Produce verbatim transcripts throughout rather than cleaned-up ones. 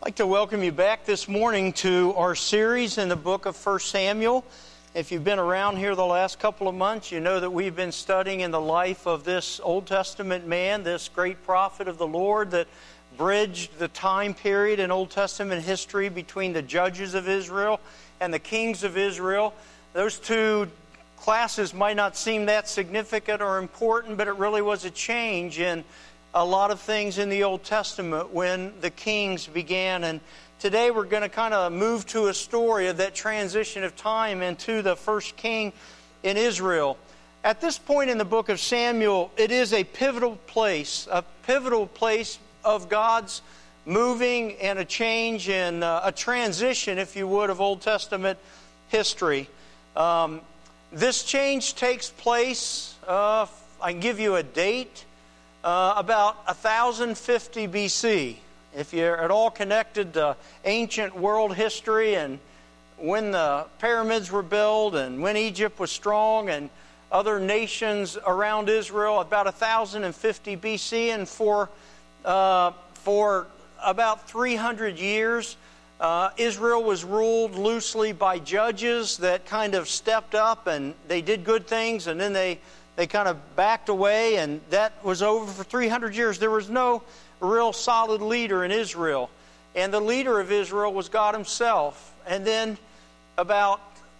I'd like to welcome you back this morning to our series in the book of First Samuel. If you've been around here the last couple of months, you know that we've been studying in the life of this Old Testament man, this great prophet of the Lord that bridged the time period in Old Testament history between the judges of Israel and the kings of Israel. Those two classes might not seem that significant or important, but it really was a change in a lot of things in the Old Testament when the kings began. And today we're going to kind of move to a story of that transition of time into the first king in Israel. At this point in the book of Samuel, it is a pivotal place, a pivotal place of God's moving and a change and uh, a transition, if you would, of Old Testament history. Um, this change takes place, uh, I can give you a date, Uh, about one thousand fifty B C. If you're at all connected to ancient world history and when the pyramids were built and when Egypt was strong and other nations around Israel, about one thousand fifty B C, and for uh, for about three hundred years, uh, Israel was ruled loosely by judges that kind of stepped up and they did good things, and then they They kind of backed away, and that was over for three hundred years. There was no real solid leader in Israel. And the leader of Israel was God Himself. And then about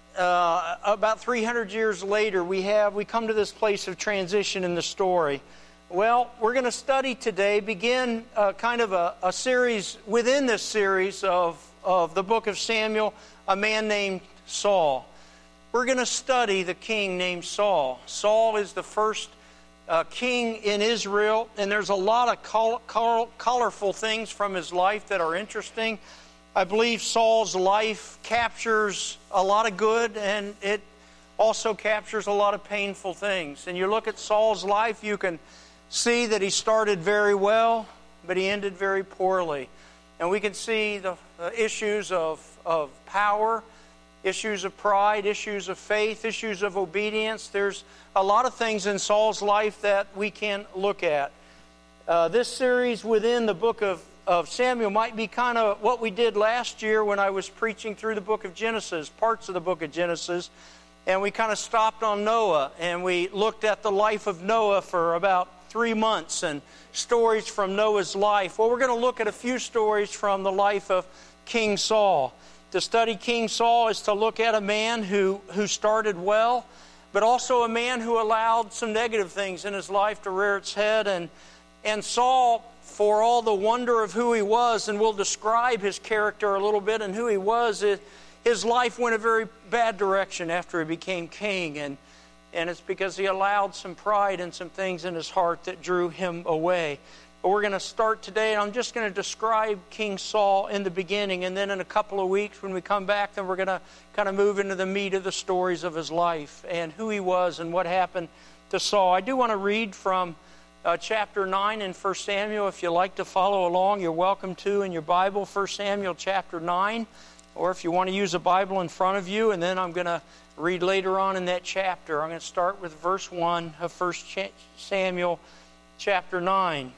uh, about three hundred years later, we have we come to this place of transition in the story. Well, we're going to study today, begin uh, kind of a, a series within this series of, of the book of Samuel, a man named Saul. We're going to study the king named Saul. Saul is the first uh, king in Israel, and there's a lot of col- col- colorful things from his life that are interesting. I believe Saul's life captures a lot of good, and it also captures a lot of painful things. And you look at Saul's life, you can see that he started very well, but he ended very poorly. And we can see the, the issues of, of power, issues of pride, issues of faith, issues of obedience. There's a lot of things in Saul's life that we can look at. Uh, this series within the book of, of Samuel might be kind of what we did last year when I was preaching through the book of Genesis, parts of the book of Genesis, and we kind of stopped on Noah, and we looked at the life of Noah for about three months and stories from Noah's life. Well, we're going to look at a few stories from the life of King Saul. To study King Saul is to look at a man who, who started well, but also a man who allowed some negative things in his life to rear its head. And, and Saul, for all the wonder of who he was, and we'll describe his character a little bit and who he was, it, his life went a very bad direction after he became king. And, and it's because he allowed some pride and some things in his heart that drew him away. But we're going to start today, and I'm just going to describe King Saul in the beginning, and then in a couple of weeks when we come back, then we're going to kind of move into the meat of the stories of his life and who he was and what happened to Saul. I do want to read from uh, chapter nine in First Samuel. If you like to follow along, you're welcome to in your Bible, First Samuel chapter nine, or if you want to use a Bible in front of you, and then I'm going to read later on in that chapter. I'm going to start with verse one of First Samuel chapter nine.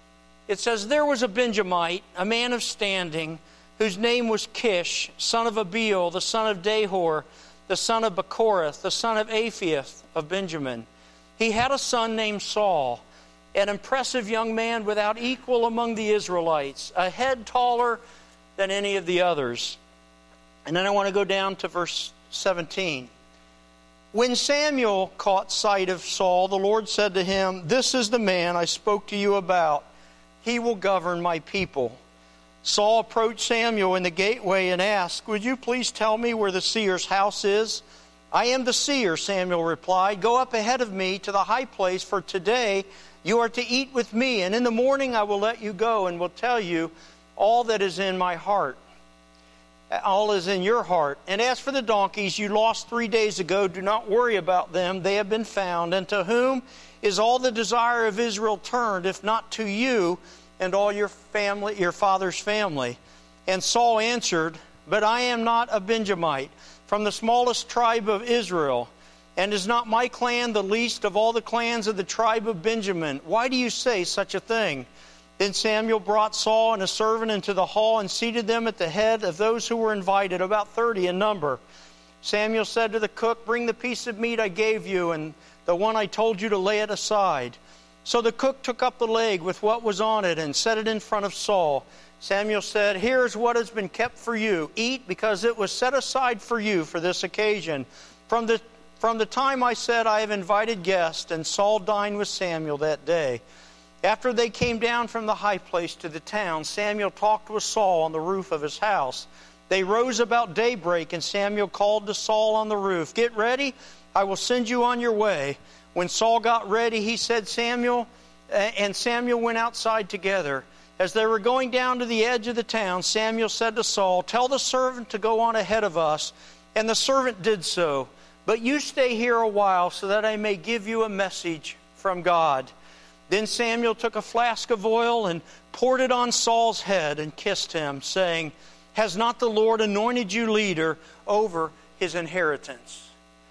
It says, "There was a Benjamite, a man of standing, whose name was Kish, son of Abiel, the son of Dahor, the son of Bechorath, the son of Aphiath of Benjamin. He had a son named Saul, an impressive young man without equal among the Israelites, a head taller than any of the others." And then I want to go down to verse seventeen. "When Samuel caught sight of Saul, the Lord said to him, 'This is the man I spoke to you about. He will govern my people.' Saul approached Samuel in the gateway and asked, 'Would you please tell me where the seer's house is?' 'I am the seer,' Samuel replied. 'Go up ahead of me to the high place, for today you are to eat with me, and in the morning I will let you go and will tell you all that is in my heart. All is in your heart. And as for the donkeys you lost three days ago, do not worry about them. They have been found. And to whom is all the desire of Israel turned, if not to you and all your family, your father's family?' And Saul answered, 'But I am not a Benjamite, from the smallest tribe of Israel. And is not my clan the least of all the clans of the tribe of Benjamin? Why do you say such a thing? Then Samuel brought Saul and his servant into the hall and seated them at the head of those who were invited, about thirty in number. Samuel said to the cook, "Bring the piece of meat I gave you and the one I told you to lay it aside." So the cook took up the leg with what was on it and set it in front of Saul. Samuel said, "Here is what has been kept for you. Eat, because it was set aside for you for this occasion. From the, from the time I said I have invited guests," and Saul dined with Samuel that day. After they came down from the high place to the town, Samuel talked with Saul on the roof of his house. They rose about daybreak, and Samuel called to Saul on the roof, "Get ready, I will send you on your way." When Saul got ready, he said, "Samuel," and Samuel went outside together. As they were going down to the edge of the town, Samuel said to Saul, "Tell the servant to go on ahead of us." And the servant did so. "But you stay here a while so that I may give you a message from God." Then Samuel took a flask of oil and poured it on Saul's head and kissed him, saying, "Has not the Lord anointed you leader over his inheritance?"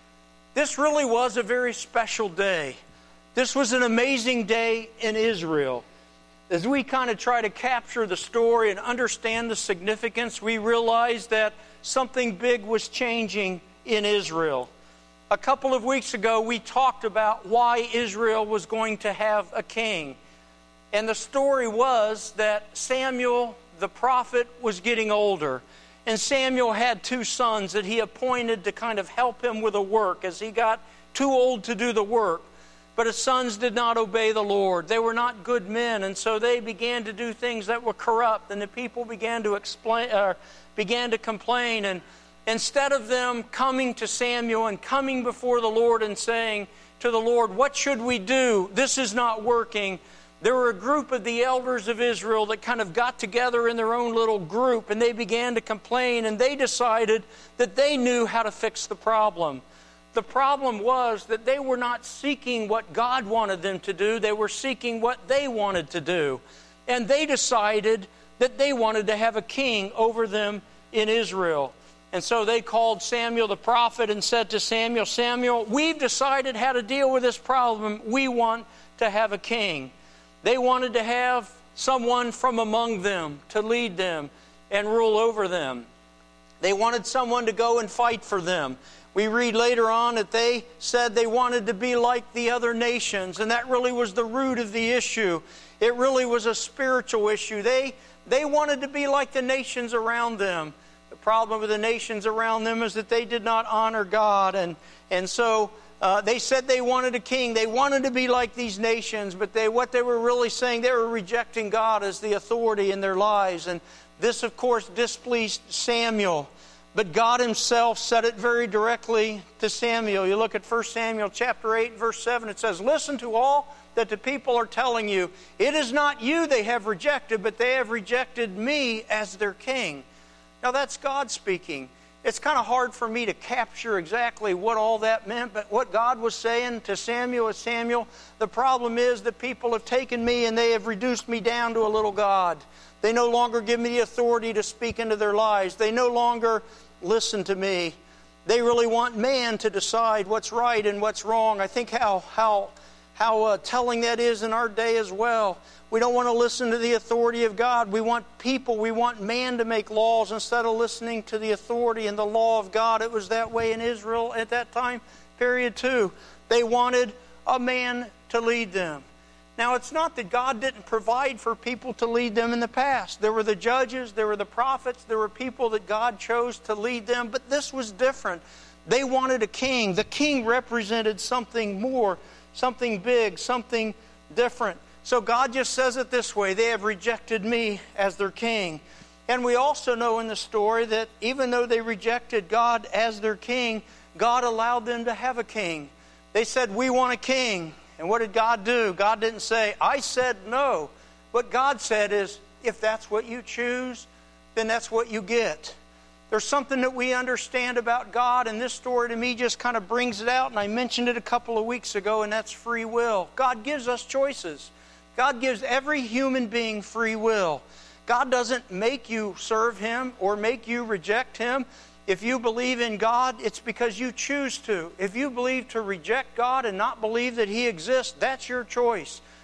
This really was a very special day. This was an amazing day in Israel. As we kind of try to capture the story and understand the significance, we realize that something big was changing in Israel. A couple of weeks ago, we talked about why Israel was going to have a king. And the story was that Samuel, the prophet, was getting older. And Samuel had two sons that he appointed to kind of help him with the work as he got too old to do the work. But his sons did not obey the Lord. They were not good men, and so they began to do things that were corrupt. And the people began to explain, uh, began to complain. And instead of them coming to Samuel and coming before the Lord and saying to the Lord, "What should we do? This is not working," there were a group of the elders of Israel that kind of got together in their own little group, and they began to complain, and they decided that they knew how to fix the problem. The problem was that they were not seeking what God wanted them to do. They were seeking what they wanted to do. And they decided that they wanted to have a king over them in Israel. And so they called Samuel the prophet and said to Samuel, "Samuel, we've decided how to deal with this problem. We want to have a king." They wanted to have someone from among them to lead them and rule over them. They wanted someone to go and fight for them. We read later on that they said they wanted to be like the other nations, and that really was the root of the issue. It really was a spiritual issue. They, they wanted to be like the nations around them. The problem with the nations around them is that they did not honor God, and, and so uh, they said they wanted a king. They wanted to be like these nations, but they, what they were really saying, they were rejecting God as the authority in their lives. And this, of course, displeased Samuel. But God himself said it very directly to Samuel. You look at First Samuel chapter eight, verse seven. It says, "Listen to all that the people are telling you. It is not you they have rejected, but they have rejected me as their king." Now that's God speaking. It's kind of hard for me to capture exactly what all that meant, but what God was saying to Samuel is, "Samuel, the problem is that people have taken me and they have reduced me down to a little god. They no longer give me the authority to speak into their lives. They no longer listen to me. They really want man to decide what's right and what's wrong." I think how how how uh, telling that is in our day as well. We don't want to listen to the authority of God. We want people, we want man to make laws instead of listening to the authority and the law of God. It was that way in Israel at that time period too. They wanted a man to lead them. Now, it's not that God didn't provide for people to lead them in the past. There were the judges, there were the prophets, there were people that God chose to lead them, but this was different. They wanted a king. The king represented something more, something big, something different. So God just says it this way: they have rejected me as their king. And we also know in the story that even though they rejected God as their king, God allowed them to have a king. They said, "We want a king." And what did God do? God didn't say, "I said no." What God said is, if that's what you choose, then that's what you get. There's something that we understand about God, and this story to me just kind of brings it out, and I mentioned it a couple of weeks ago, and that's free will. God gives us choices. God gives every human being free will. God doesn't make you serve Him or make you reject Him. If you believe in God, it's because you choose to. If you believe to reject God and not believe that He exists, that's your choice.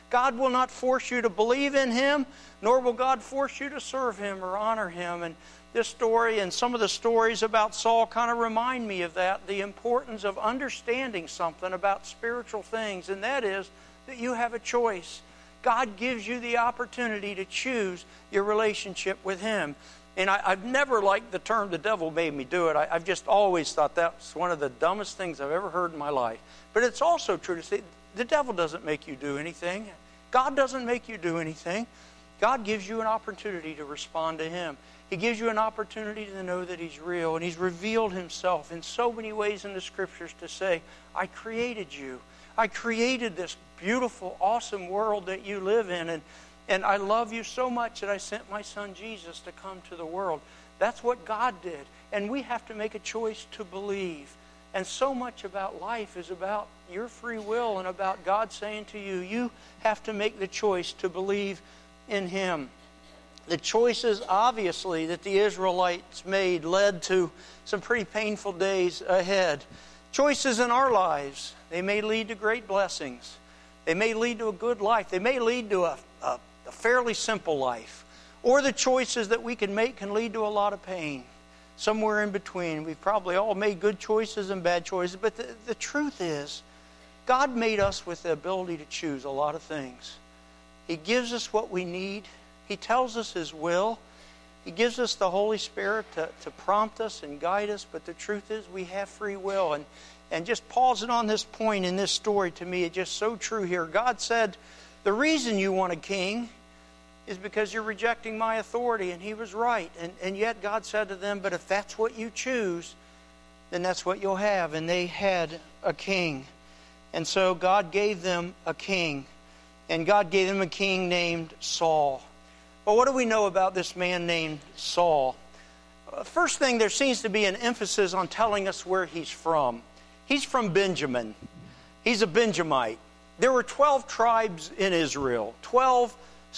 God will not force you to believe in Him, nor will God force you to serve Him or honor Him. And this story and some of the stories about Saul kind of remind me of that, the importance of understanding something about spiritual things, and that is that you have a choice. God gives you the opportunity to choose your relationship with Him. And I, I've never liked the term, the devil made me do it. I, I've just always thought that's one of the dumbest things I've ever heard in my life. But it's also true to say the devil doesn't make you do anything. God doesn't make you do anything. God gives you an opportunity to respond to Him. He gives you an opportunity to know that He's real. And He's revealed Himself in so many ways in the Scriptures to say, I created you. I created this beautiful, awesome world that you live in. And And I love you so much that I sent my Son Jesus to come to the world. That's what God did. And we have to make a choice to believe. And so much about life is about your free will and about God saying to you, you have to make the choice to believe in Him. The choices, obviously, that the Israelites made led to some pretty painful days ahead. Choices in our lives, they may lead to great blessings. They may lead to a good life. They may lead to a, a a fairly simple life. Or the choices that we can make can lead to a lot of pain. Somewhere in between. We've probably all made good choices and bad choices. But the, the truth is, God made us with the ability to choose a lot of things. He gives us what we need. He tells us His will. He gives us the Holy Spirit to, to prompt us and guide us. But the truth is, we have free will. And, and just pausing on this point in this story, to me, it's just so true here. God said, the reason you want a king is because you're rejecting my authority. And He was right. And, and yet God said to them, but if that's what you choose, then that's what you'll have. And they had a king. And so God gave them a king. And God gave them a king named Saul. Well, what do we know about this man named Saul? Uh, first thing, there seems to be an emphasis on telling us where he's from. He's from Benjamin. He's a Benjamite. There were twelve tribes in Israel. Twelve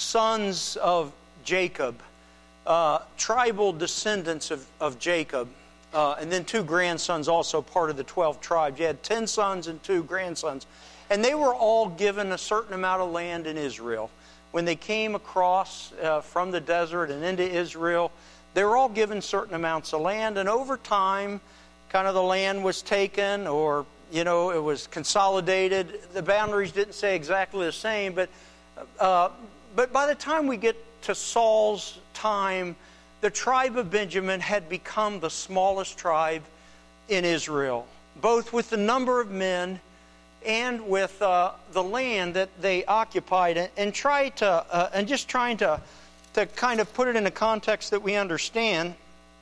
sons of Jacob, uh, tribal descendants of, of Jacob, uh, and then two grandsons also part of the twelve tribes. You had ten sons and two grandsons. And they were all given a certain amount of land in Israel. When they came across uh, from the desert and into Israel, they were all given certain amounts of land. And over time, kind of the land was taken, or, you know, it was consolidated. The boundaries didn't say exactly the same, but uh, But by the time we get to Saul's time, the tribe of Benjamin had become the smallest tribe in Israel, both with the number of men and with uh, the land that they occupied. And, and try to uh, and just trying to to kind of put it in a context that we understand.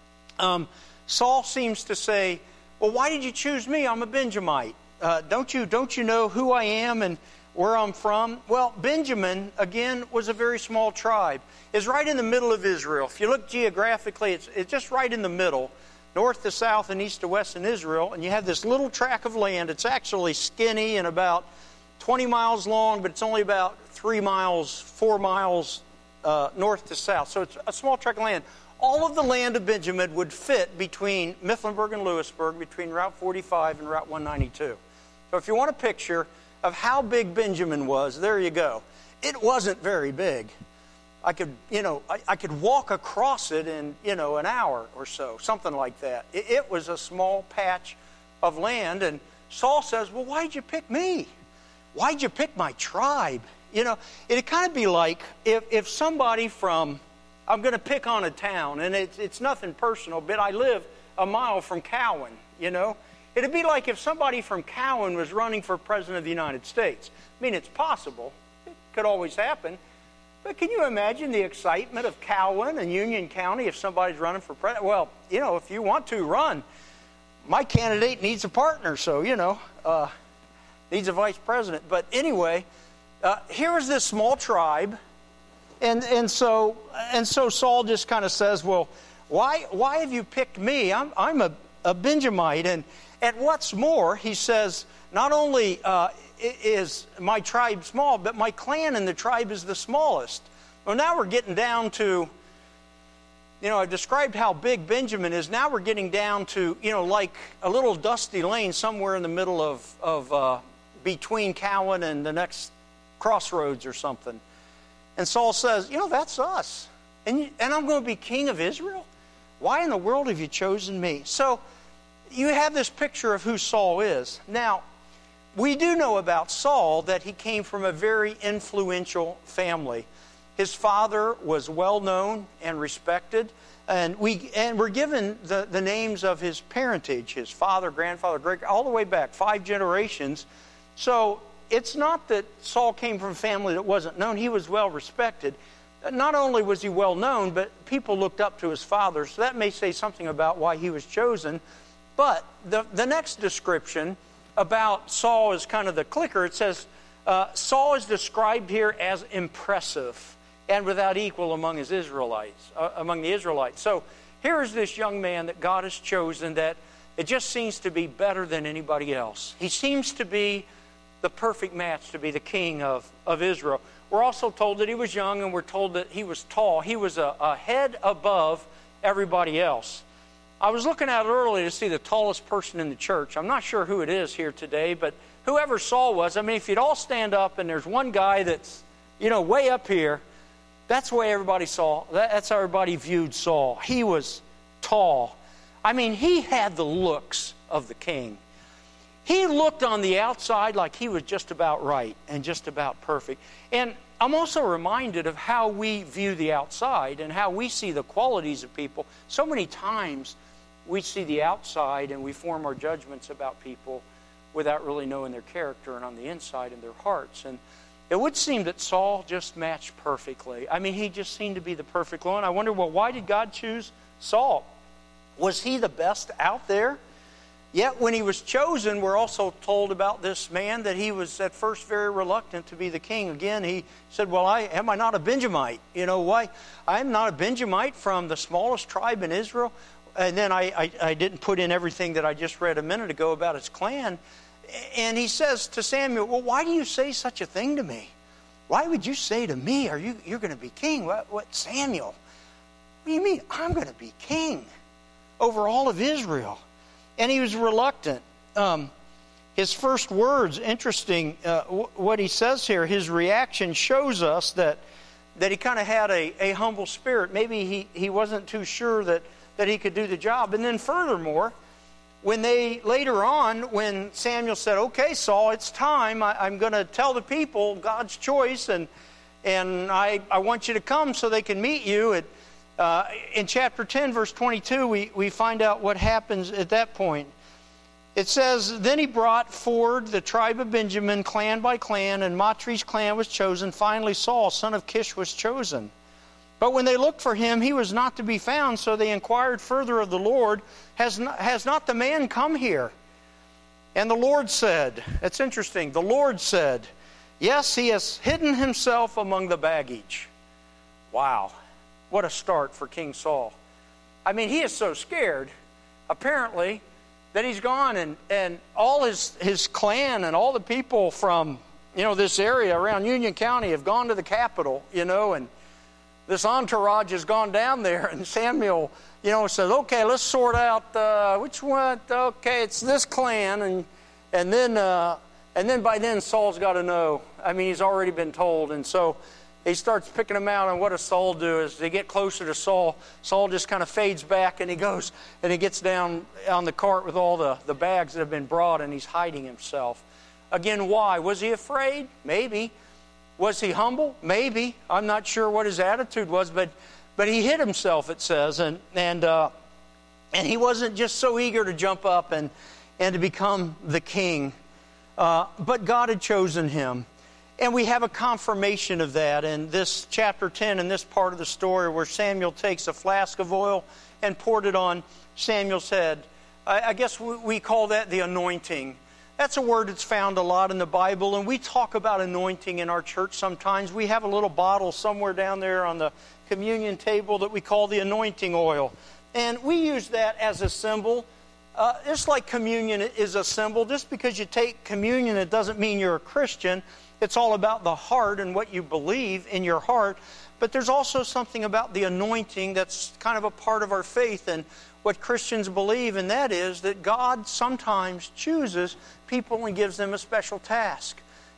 Um, Saul seems to say, "Well, why did you choose me? I'm a Benjamite. Uh, don't you don't you know who I am and where I'm from?" Well, Benjamin, again, was a very small tribe. It's right in the middle of Israel. If you look geographically, it's, it's just right in the middle, north to south and east to west in Israel. And you have this little tract of land. It's actually skinny and about twenty miles long, but it's only about three miles, four miles uh, north to south. So it's a small tract of land. All of the land of Benjamin would fit between Mifflinburg and Lewisburg, between Route forty-five and Route one ninety-two. So if you want a picture of how big Benjamin was, there you go. It wasn't very big. I could, you know, I, I could walk across it in, you know, an hour or so, something like that. It, it was a small patch of land, and Saul says, "Well, why'd you pick me? Why'd you pick my tribe?" You know, it'd kind of be like if, if somebody from, I'm going to pick on a town, and it's, it's nothing personal, but I live a mile from Cowan, you know. It'd be like if somebody from Cowan was running for President of the United States. I mean, it's possible. It could always happen. But can you imagine the excitement of Cowan and Union County if somebody's running for president? Well, you know, if you want to run, my candidate needs a partner, so, you know, uh, needs a vice president. But anyway, uh, here is this small tribe, and and so and so Saul just kind of says, "Well, why why have you picked me? I'm I'm a, a Benjamite." And and what's more, he says, not only uh, is my tribe small, but my clan in the tribe is the smallest. Well, now we're getting down to, you know, I described how big Benjamin is. Now we're getting down to, you know, like a little dusty lane somewhere in the middle of, of uh, between Cowan and the next crossroads or something. And Saul says, you know, that's us. And, you, and I'm going to be king of Israel? Why in the world have you chosen me? So you have this picture of who Saul is. Now, we do know about Saul that he came from a very influential family. His father was well known and respected. And, we, and we're given the, the names of his parentage, his father, grandfather, great, all the way back, five generations. So it's not that Saul came from a family that wasn't known. He was well respected. Not only was he well known, but people looked up to his father. So that may say something about why he was chosen. But the, the next description about Saul is kind of the clicker. It says, uh, Saul is described here as impressive and without equal among his Israelites, uh, among the Israelites. So here is this young man that God has chosen that it just seems to be better than anybody else. He seems to be the perfect match to be the king of, of Israel. We're also told that he was young, and we're told that he was tall. He was a, a head above everybody else. I was looking out earlier to see the tallest person in the church. I'm not sure who it is here today, but whoever Saul was, I mean, if you'd all stand up and there's one guy that's, you know, way up here, that's the way everybody saw. That's how everybody viewed Saul. He was tall. I mean, he had the looks of the king. He looked on the outside like he was just about right and just about perfect. And I'm also reminded of how we view the outside and how we see the qualities of people. So many times we see the outside and we form our judgments about people without really knowing their character and on the inside and their hearts. And it would seem that Saul just matched perfectly. I mean, he just seemed to be the perfect one. I wonder, well, why did God choose Saul? Was he the best out there? Yet when he was chosen, we're also told about this man that he was at first very reluctant to be the king. Again, he said, well, I, am I not a Benjamite? You know, why? I'm not a Benjamite from the smallest tribe in Israel. And then I, I, I didn't put in everything that I just read a minute ago about his clan. And he says to Samuel, well, why do you say such a thing to me? Why would you say to me, are you, you're going to be king? What, what, Samuel? What do you mean? I'm going to be king over all of Israel. And he was reluctant. Um, his first words, interesting, uh, w- what he says here, his reaction shows us that that he kind of had a, a humble spirit. Maybe he, he wasn't too sure that, that he could do the job. And then furthermore, when they, later on, when Samuel said, okay, Saul, it's time. I, I'm going to tell the people God's choice, and and I, I want you to come so they can meet you. It, Uh, in chapter ten, verse twenty-two, we, we find out what happens at that point. It says, then he brought forward the tribe of Benjamin, clan by clan, and Matri's clan was chosen. Finally, Saul, son of Kish, was chosen. But when they looked for him, he was not to be found, so they inquired further of the Lord, has not, has not the man come here? And the Lord said, it's interesting, the Lord said, yes, he has hidden himself among the baggage. Wow. What a start for King Saul. I mean, he is so scared, apparently, that he's gone and, and all his, his clan and all the people from, you know, this area around Union County have gone to the capital, you know, and this entourage has gone down there, and Samuel, you know, says, okay, let's sort out uh, which one, okay, it's this clan, and and then uh, and then by then Saul's got to know. I mean, he's already been told, and so he starts picking them out, and what does Saul do? As they get closer to Saul, Saul just kind of fades back, and he goes, and he gets down on the cart with all the, the bags that have been brought, and he's hiding himself. Again, why? Was he afraid? Maybe. Was he humble? Maybe. I'm not sure what his attitude was, but but he hid himself, it says, and and uh, and he wasn't just so eager to jump up and, and to become the king, uh, but God had chosen him. And we have a confirmation of that in this chapter ten, in this part of the story, where Samuel takes a flask of oil and poured it on Samuel's head. I, I guess we, we call that the anointing. That's a word that's found a lot in the Bible, and we talk about anointing in our church sometimes. We have a little bottle somewhere down there on the communion table that we call the anointing oil. And we use that as a symbol. Uh, just like communion is a symbol. Just because you take communion, it doesn't mean you're a Christian. It's all about the heart and what you believe in your heart. But there's also something about the anointing that's kind of a part of our faith and what Christians believe, and that is that God sometimes chooses people and gives them a special task.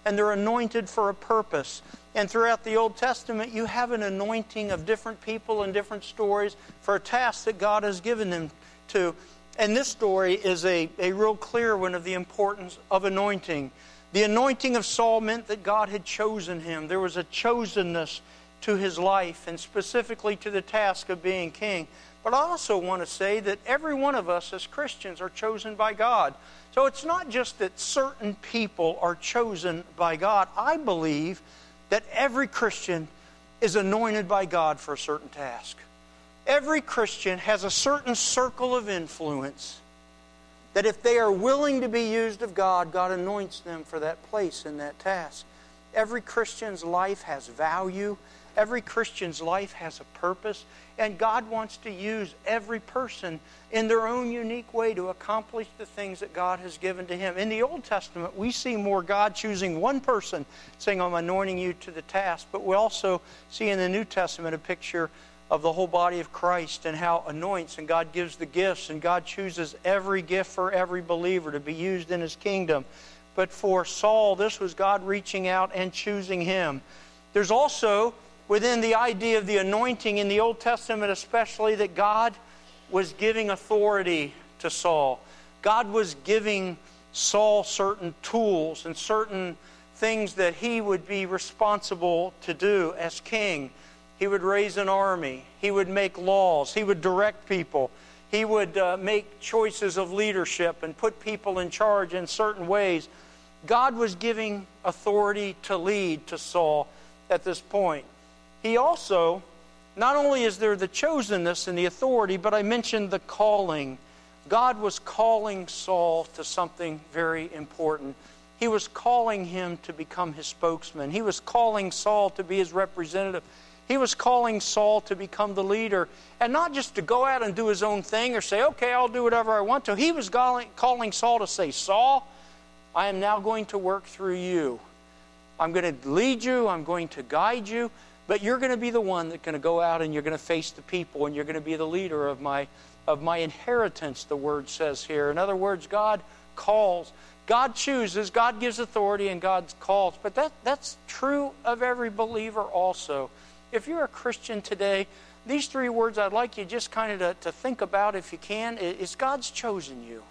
and they're anointed for a purpose. And throughout the Old Testament, you have an anointing of different people and different stories for a task that God has given them to. And this story is a, a real clear one of the importance of anointing. The anointing of Saul meant that God had chosen him. There was a chosenness to his life, and specifically to the task of being king. But I also want to say that every one of us as Christians are chosen by God. So it's not just that certain people are chosen by God. I believe that every Christian is anointed by God for a certain task. Every Christian has a certain circle of influence that if they are willing to be used of God, God anoints them for that place and that task. Every Christian's life has value. Every Christian's life has a purpose. And God wants to use every person in their own unique way to accomplish the things that God has given to him. In the Old Testament, we see more God choosing one person, saying, I'm anointing you to the task. But we also see in the New Testament a picture of the whole body of Christ and how anoints, and God gives the gifts, and God chooses every gift for every believer to be used in His kingdom. But for Saul, this was God reaching out and choosing him. There's also, within the idea of the anointing in the Old Testament especially, that God was giving authority to Saul. God was giving Saul certain tools and certain things that he would be responsible to do as king. He would raise an army. He would make laws. He would direct people. He would uh, make choices of leadership and put people in charge in certain ways. God was giving authority to lead to Saul at this point. He also, not only is there the chosenness and the authority, but I mentioned the calling. God was calling Saul to something very important. He was calling him to become his spokesman. He was calling Saul to be his representative. He was calling Saul to become the leader, and not just to go out and do his own thing or say, okay, I'll do whatever I want to. He was calling Saul to say, Saul, I am now going to work through you. I'm going to lead you. I'm going to guide you. But you're going to be the one that's going to go out and you're going to face the people, and you're going to be the leader of my, of my inheritance, the Word says here. In other words, God calls. God chooses. God gives authority, and God calls. But that, that's true of every believer also. If you're a Christian today, these three words I'd like you just kind of to, to think about if you can, is God's chosen you.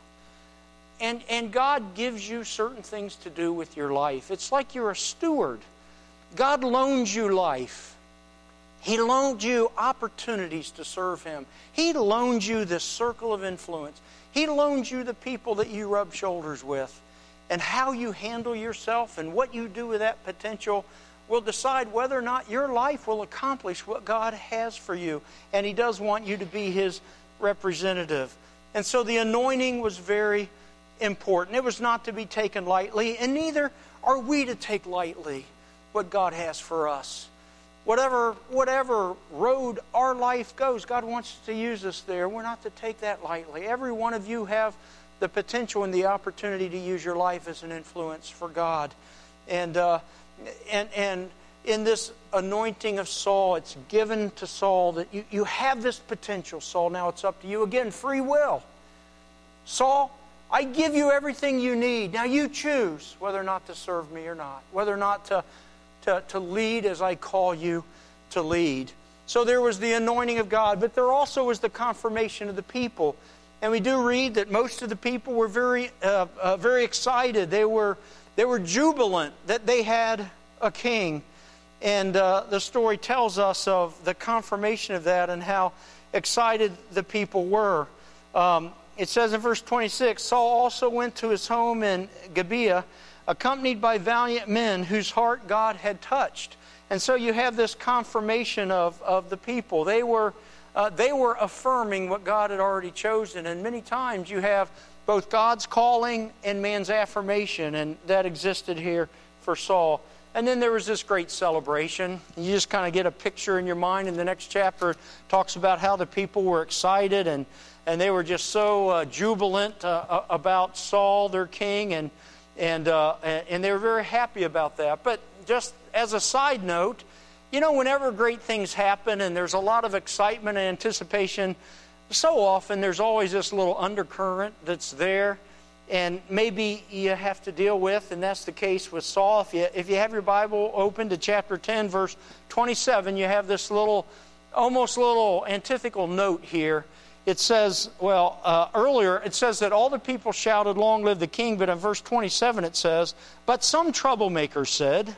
And, and God gives you certain things to do with your life. It's like you're a steward. God loans you life. He loans you opportunities to serve Him. He loans you this circle of influence. He loans you the people that you rub shoulders with. And how you handle yourself and what you do with that potential will decide whether or not your life will accomplish what God has for you. And He does want you to be His representative. And so the anointing was very important. It was not to be taken lightly, and neither are we to take lightly what God has for us. Whatever, whatever road our life goes, God wants to use us there. We're not to take that lightly. Every one of you have the potential and the opportunity to use your life as an influence for God. And uh, and and in this anointing of Saul, it's given to Saul that you, you have this potential, Saul. Now it's up to you. Again, free will. Saul, I give you everything you need. Now you choose whether or not to serve me or not. Whether or not to, to, to lead as I call you to lead. So there was the anointing of God, but there also was the confirmation of the people. And we do read that most of the people were very uh, uh, very excited. They were, they were jubilant that they had a king. And uh, the story tells us of the confirmation of that and how excited the people were. Um, It says in verse twenty-six, Saul also went to his home in Gibeah, accompanied by valiant men whose heart God had touched. And so you have this confirmation of, of the people. They were, uh, they were affirming what God had already chosen. And many times you have both God's calling and man's affirmation, and that existed here for Saul. And then there was this great celebration. You just kind of get a picture in your mind. In the next chapter, it talks about how the people were excited and And they were just so uh, jubilant uh, about Saul, their king, and and uh, and they were very happy about that. But just as a side note, you know, whenever great things happen and there's a lot of excitement and anticipation, so often there's always this little undercurrent that's there. and maybe you have to deal with, and that's the case with Saul. If you, if you have your Bible open to chapter ten, verse twenty-seven, you have this little, almost little antithetical note here. It says, well, uh, earlier it says that all the people shouted, "Long live the king," but in verse twenty-seven it says, "But some troublemakers said,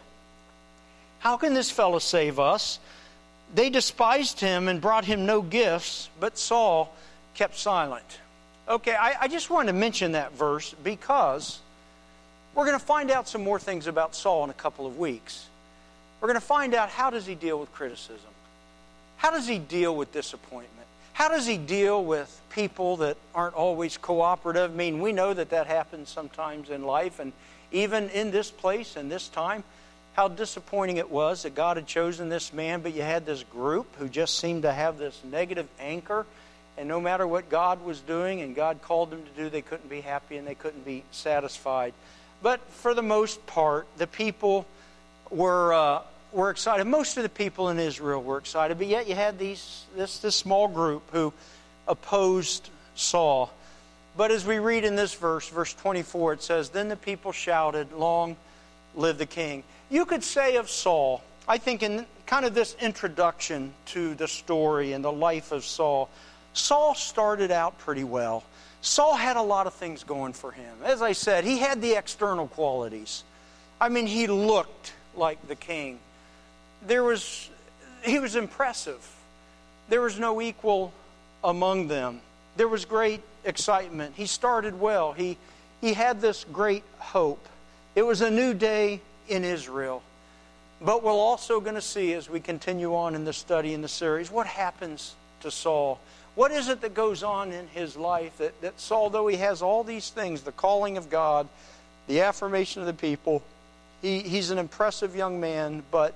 'How can this fellow save us?' They despised him and brought him no gifts, but Saul kept silent." Okay, I, I just wanted to mention that verse because we're going to find out some more things about Saul in a couple of weeks. We're going to find out, how does he deal with criticism? How does he deal with disappointment? How does he deal with people that aren't always cooperative? I mean, we know that that happens sometimes in life, and even in this place and this time, how disappointing it was that God had chosen this man, but you had this group who just seemed to have this negative anchor. And no matter what God was doing and God called them to do, they couldn't be happy and they couldn't be satisfied. But for the most part, the people were uh, were excited. Most of the people in Israel were excited. But yet you had these this, this small group who opposed Saul. But as we read in this verse, verse twenty-four, it says, "Then the people shouted, 'Long live the king.'" You could say of Saul, I think in kind of this introduction to the story and the life of Saul, Saul started out pretty well. Saul had a lot of things going for him. As I said, he had the external qualities. I mean, he looked like the king. There was, he was impressive. There was no equal among them. There was great excitement. He started well. He, he had this great hope. It was a new day in Israel. But we're also going to see, as we continue on in the study in the series, what happens to Saul. What is it that goes on in his life that, that Saul, though he has all these things, the calling of God, the affirmation of the people, he, he's an impressive young man, but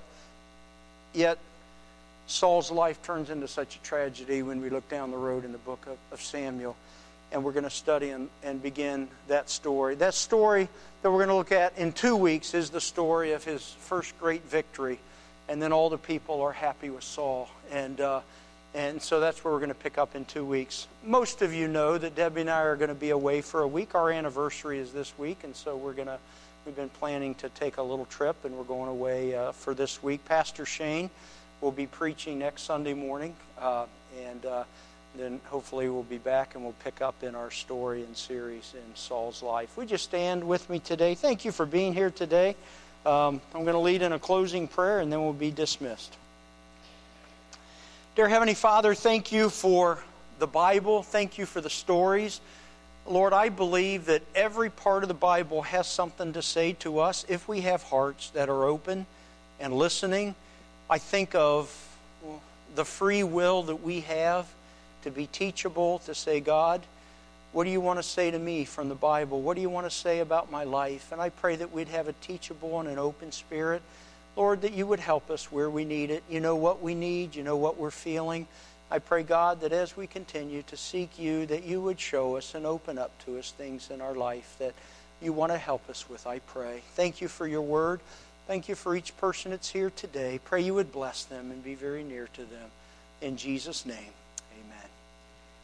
yet Saul's life turns into such a tragedy when we look down the road in the book of, of Samuel. And we're going to study and, and begin that story. That story that we're going to look at in two weeks is the story of his first great victory. And then all the people are happy with Saul. And uh, And so that's where we're going to pick up in two weeks. Most of you know that Debbie and I are going to be away for a week. Our anniversary is this week, and so we're going to, we've been planning to take a little trip, and we're going away uh, for this week. Pastor Shane will be preaching next Sunday morning, uh, and uh, then hopefully we'll be back and we'll pick up in our story and series in Saul's life. Would you stand with me today? Thank you for being here today. Um, I'm going to lead in a closing prayer, and then we'll be dismissed. Dear Heavenly Father, thank you for the Bible. Thank you for the stories. Lord, I believe that every part of the Bible has something to say to us if we have hearts that are open and listening. I think of the free will that we have to be teachable, to say, God, what do you want to say to me from the Bible? What do you want to say about my life? And I pray that we'd have a teachable and an open spirit. Lord, that you would help us where we need it. You know what we need. You know what we're feeling. I pray, God, that as we continue to seek you, that you would show us and open up to us things in our life that you want to help us with, I pray. Thank you for your word. Thank you for each person that's here today. Pray you would bless them and be very near to them. In Jesus' name.